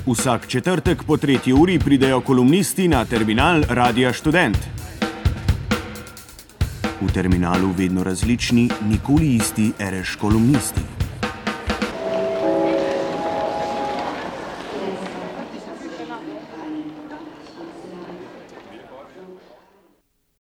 Vsak četrtek po 3. uri pridejo kolumnisti na terminal Radia Študent. V terminalu vedno različni, nikoli isti reš kolumnisti.